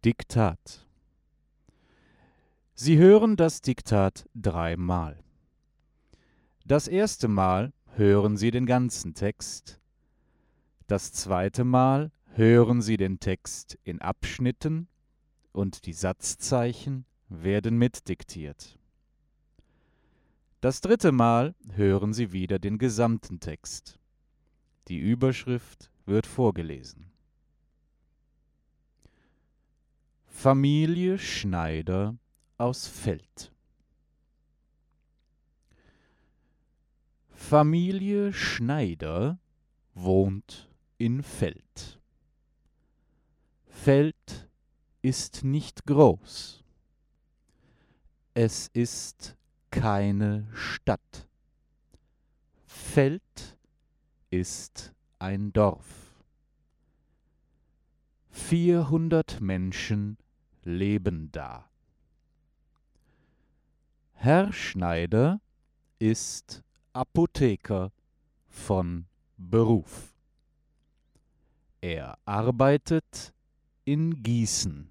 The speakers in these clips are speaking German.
Diktat. Sie hören das Diktat 3-mal. Das erste Mal hören Sie den ganzen Text. Das zweite Mal hören Sie den Text in Abschnitten und die Satzzeichen werden mitdiktiert. Das dritte Mal hören Sie wieder den gesamten Text. Die Überschrift wird vorgelesen. Familie Schneider aus Feld. Familie Schneider wohnt in Feld. Feld ist nicht groß. Es ist keine Stadt. Feld ist ein Dorf. 400 Menschen leben da. Herr Schneider ist Apotheker von Beruf. Er arbeitet in Gießen.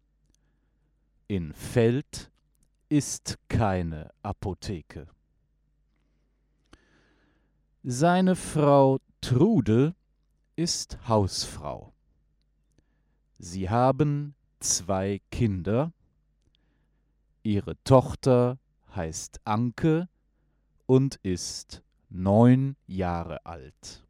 In Feld ist keine Apotheke. Seine Frau Trude ist Hausfrau. Sie haben 2 Kinder. Ihre Tochter heißt Anke und ist 9 Jahre alt.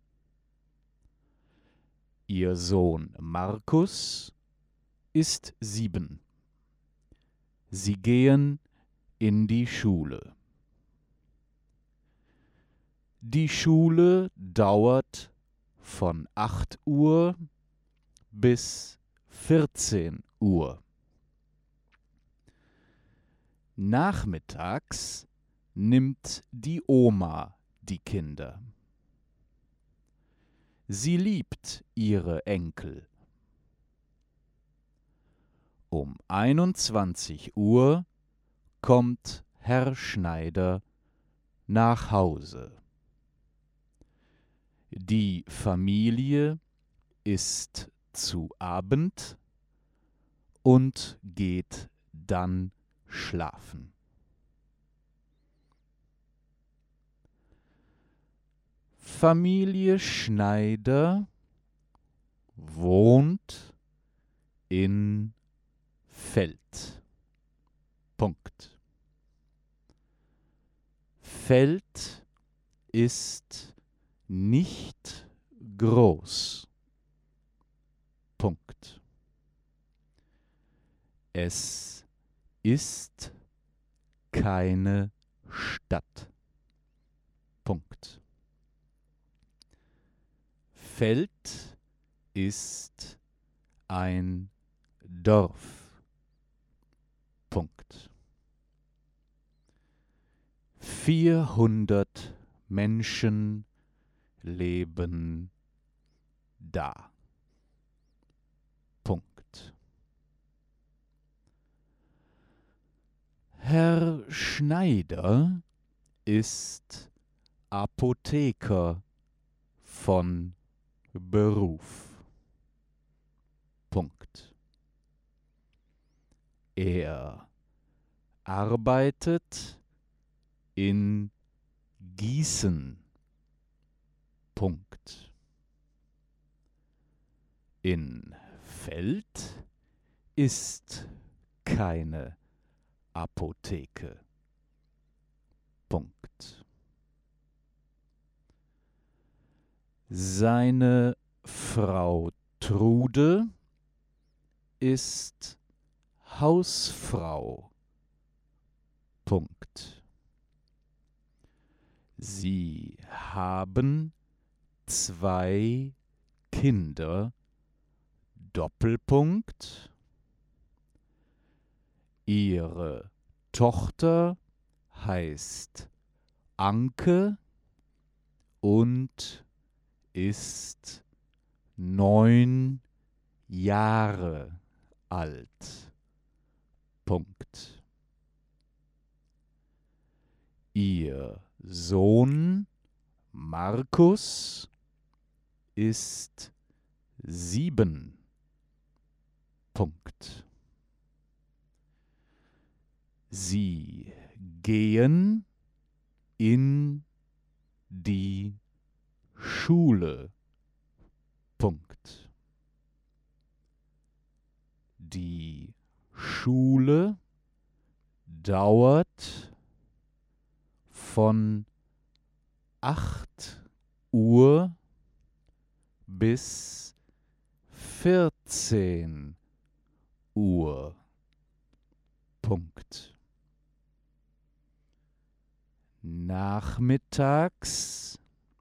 Ihr Sohn Markus ist 7. Sie gehen in die Schule. Die Schule dauert von 8 Uhr bis 14 Uhr. Nachmittags nimmt die Oma die Kinder. Sie liebt ihre Enkel. Um 21 Uhr kommt Herr Schneider nach Hause. Die Familie isst zu Abend und geht dann schlafen. Familie Schneider wohnt in Feld. Punkt. Feld ist nicht groß. Punkt. Es ist keine Stadt. Punkt. Feld ist ein Dorf. Punkt. 400 Menschen leben da. Punkt. Herr Schneider ist Apotheker von Beruf. Punkt. Er arbeitet in Gießen. Punkt. In Feld ist keine Apotheke. Punkt. Seine Frau Trude ist Hausfrau. Punkt. Sie haben 2 Kinder. Doppelpunkt. Ihre Tochter heißt Anke und ist 9 Jahre alt. Punkt. Ihr Sohn Markus ist 7. Punkt. Sie gehen in die Schule. Punkt. Die Schule dauert von 8 Uhr bis 14 Uhr. Punkt. Nachmittags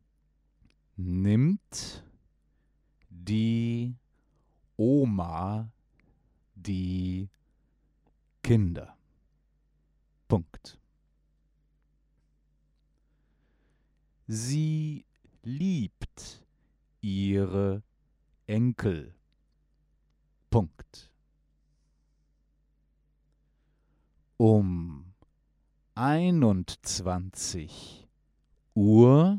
nimmt die Oma die Kinder. Punkt. Sie liebt ihre Enkel. Punkt. Um 21 Uhr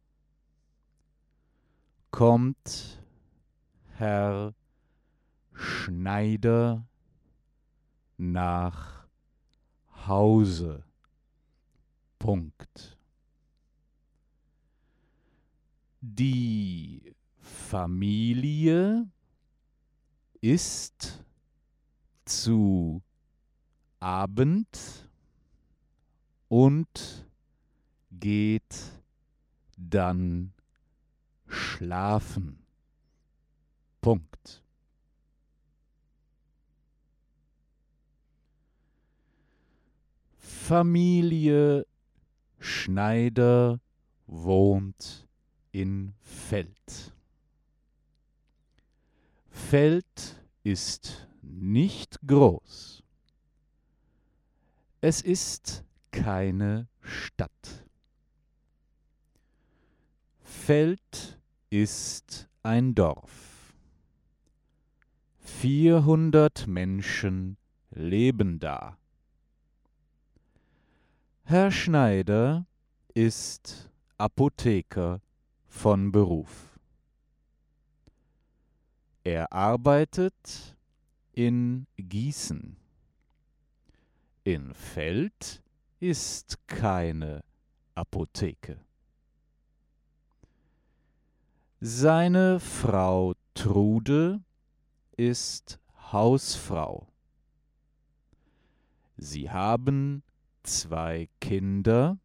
kommt Herr Schneider nach Hause. Punkt. Die Familie isst zu Abend und geht dann schlafen. Punkt. Familie Schneider wohnt in Feld. Feld ist nicht groß. Es ist keine Stadt. Feld ist ein Dorf. 400 Menschen leben da. Herr Schneider ist Apotheker von Beruf. Er arbeitet in Gießen. In Feld ist keine Apotheke. Seine Frau Trude ist Hausfrau. Sie haben 2 Kinder.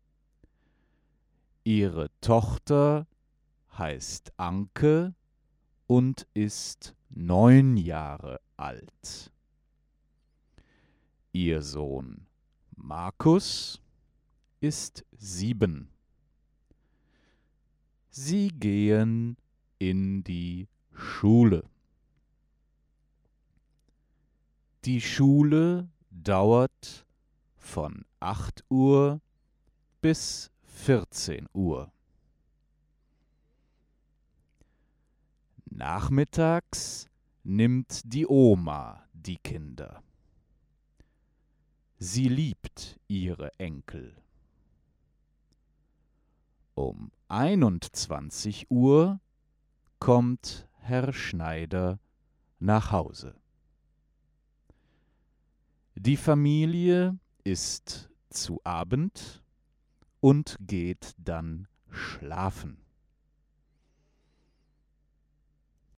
Ihre Tochter heißt Anke und ist 9 Jahre alt. Ihr Sohn Markus ist 7. Sie gehen in die Schule. Die Schule dauert von 8 Uhr bis 14 Uhr. Nachmittags nimmt die Oma die Kinder. Sie liebt ihre Enkel. Um 21 Uhr kommt Herr Schneider nach Hause. Die Familie isst zu Abend und geht dann schlafen.